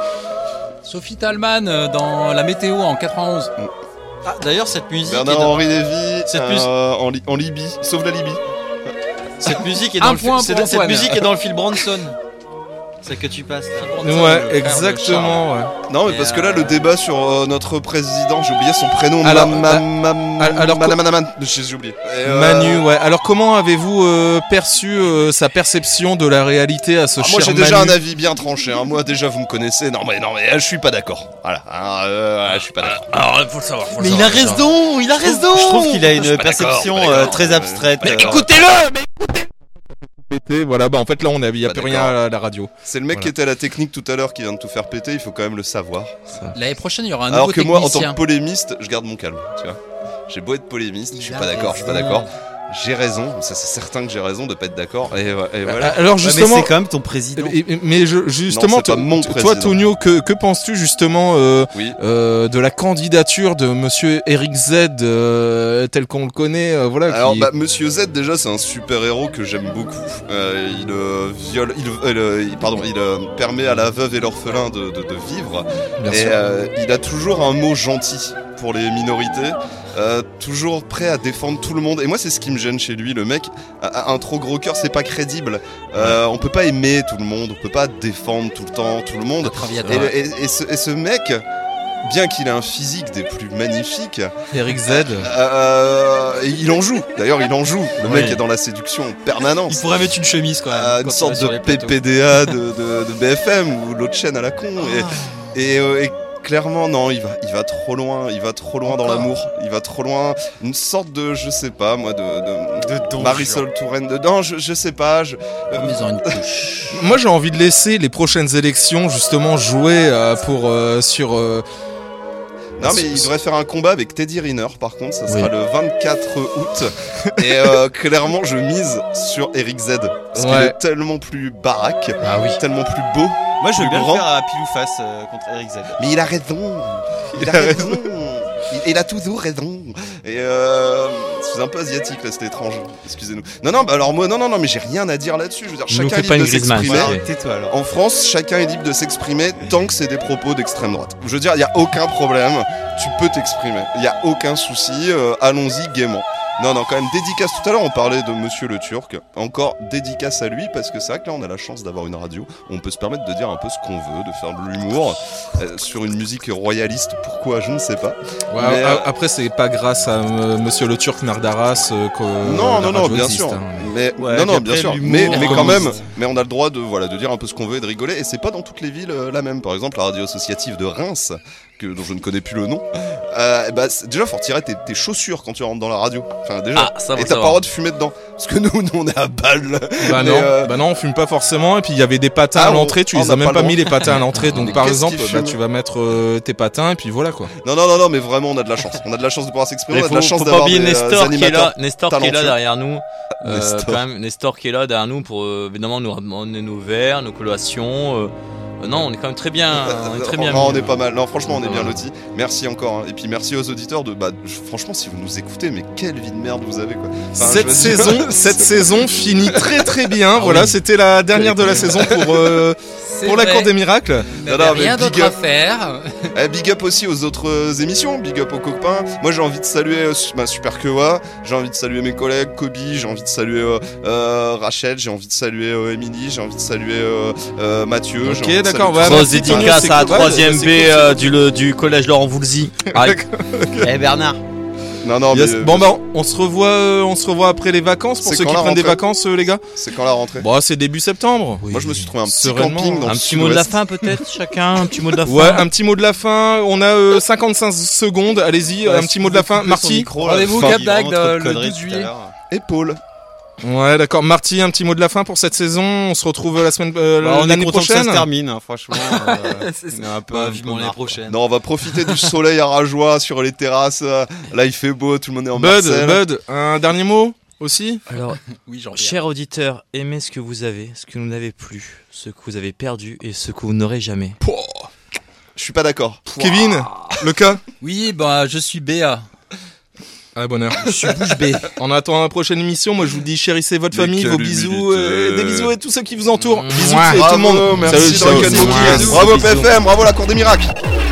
Sophie Talman dans La Météo en 91. Ah, d'ailleurs, cette musique. Bernard-Henri Lévy en Libye, sauve la Libye. Cette musique est dans est dans le film Bronson. C'est que tu passes. Ouais, exactement. Ouais. Non, mais parce que là, le débat sur notre président, j'ai oublié son prénom. J'ai oublié. Manu, ouais. Alors, comment avez-vous perçu sa perception de la réalité à ce cher Moi, j'ai Manu? déjà un avis bien tranché. Hein. Moi, déjà, vous me connaissez. Non, mais je suis pas d'accord. Voilà. Je suis pas d'accord. Alors, faut le savoir. Mais il a raison. Je trouve qu'il a une perception très abstraite. Mais écoutez-le. Voilà, bah en fait là on il y a plus rien à la radio. C'est le mec qui était à la technique tout à l'heure qui vient de tout faire péter, il faut quand même le savoir. L'année prochaine il y aura un nouveau technicien. Alors que moi en tant que polémiste, je garde mon calme, tu vois. J'ai beau être polémiste, je suis pas d'accord. J'ai raison, ça c'est certain que j'ai raison de pas être d'accord. Et voilà. Alors justement, mais c'est quand même ton président. Mais justement, toi Tonio, que penses-tu justement de la candidature de Monsieur Eric Z tel qu'on le connaît, voilà. Alors Monsieur Z déjà c'est un super héros que j'aime beaucoup. Il permet à la veuve et l'orphelin de vivre. Bien sûr. Il a toujours un mot gentil pour les minorités. Toujours prêt à défendre tout le monde. Et moi c'est ce qui me gêne chez lui. Le mec a un trop gros cœur, c'est pas crédible. On peut pas aimer tout le monde, on peut pas défendre tout le temps tout le monde. Et ce mec, bien qu'il ait un physique des plus magnifiques, Eric Z, il en joue. D'ailleurs il en joue. Le mec est dans la séduction en permanence. Il pourrait mettre une chemise quand même. Une sorte de PPDA de BFM ou l'autre chaîne à la con. Et clairement non, il va trop loin, dans l'amour, il va trop loin, une sorte de, je sais pas moi, de Marisol Touraine, non je sais pas, Moi j'ai envie de laisser les prochaines élections justement jouer sur... Non mais il devrait faire un combat avec Teddy Riner par contre, ça sera le 24 août et clairement je mise sur Eric Z parce qu'il est tellement plus baraque, tellement plus beau Moi, je veux bien grand. le faire à pile ou face contre Eric Z. Mais il a raison. Il a raison. Il a toujours raison. Et c'est un peu asiatique là, c'était étrange. Excusez-nous. Non, bah alors moi, non, mais j'ai rien à dire là-dessus. Je veux dire, chacun est libre de s'exprimer. Tais-toi alors. En France, chacun est libre de s'exprimer tant que c'est des propos d'extrême droite. Je veux dire, il y a aucun problème. Tu peux t'exprimer. Il y a aucun souci. Allons-y gaiement. Non, quand même, dédicace. Tout à l'heure, on parlait de Monsieur le Turc. Encore dédicace à lui, parce que c'est vrai que là, on a la chance d'avoir une radio où on peut se permettre de dire un peu ce qu'on veut, de faire de l'humour sur une musique royaliste. Pourquoi, je ne sais pas. Ouais, mais, après, c'est pas grâce à Monsieur le Turc Nardaras que non, bien existe, sûr. Hein. Mais bien sûr. Mais quand même, mais on a le droit de dire un peu ce qu'on veut et de rigoler. Et c'est pas dans toutes les villes la même. Par exemple, la radio associative de Reims, dont je ne connais plus le nom. Déjà, faut retirer tes chaussures quand tu rentres dans la radio. Enfin, déjà. Et t'as pas le droit de fumer dedans. Parce que nous, on est à balle. Non, on fume pas forcément. Et puis il y avait des patins à l'entrée. Tu les as même pas mis les patins à l'entrée. Donc par exemple, tu vas mettre tes patins et puis voilà quoi. Non, mais vraiment, on a de la chance. On a de la chance de pouvoir s'exprimer. On a de la chance d'avoir des Nestor qui est là derrière nous. Nestor qui est là derrière nous pour évidemment nous ramener nos verres, nos collations. Non, on est quand même très bien. On est pas mal. Non, franchement, on est bien lotis. Merci encore. Et puis merci aux auditeurs franchement, si vous nous écoutez, mais quelle vie de merde vous avez quoi. Cette saison finit très très bien. Voilà, c'était la dernière de la saison pour la Cour des Miracles. Rien d'autre à faire. Big up aussi aux autres émissions. Big up aux copains. Moi, j'ai envie de saluer Super Kewa. J'ai envie de saluer mes collègues Kobe. J'ai envie de saluer Rachel. J'ai envie de saluer Émilie. J'ai envie de saluer Mathieu. Ok, d'accord. Grosse dédicace à la 3ème B du collège Laurent Voulzy. Et Bernard. Non, yes. On se revoit après les vacances pour ceux qui prennent des vacances, les gars. C'est quand la rentrée? C'est début septembre. Moi, je me suis trouvé un petit camping dans un petit mot de la fin peut-être chacun, un petit mot de la fin. Ouais, un petit mot de la fin. On a 55 secondes. Allez-y, un petit mot de la fin. Marty. Rendez-vous Cap d'Agde le 12 juillet. Et Paul. Ouais, d'accord. Marty, un petit mot de la fin pour cette saison. On se retrouve la semaine l'année prochaine. Ça se termine, hein, franchement. On est un peu vivement l'année prochaine. Non, on va profiter du soleil à rajoie sur les terrasses. Là, il fait beau, tout le monde est en Marseille. Bud, un dernier mot aussi. Alors, chers auditeurs, aimez ce que vous avez, ce que vous n'avez plus, ce que vous avez perdu et ce que vous n'aurez jamais. Je suis pas d'accord. Kevin, le cas. Oui, je suis BA. Bonheur. Je suis bouche bée. En attendant la prochaine émission, moi je vous dis chérissez votre famille, vos bisous, des bisous et tous ceux qui vous entourent. Bisous, tout le monde. Merci. Bravo PFM, bravo la Cour des Miracles.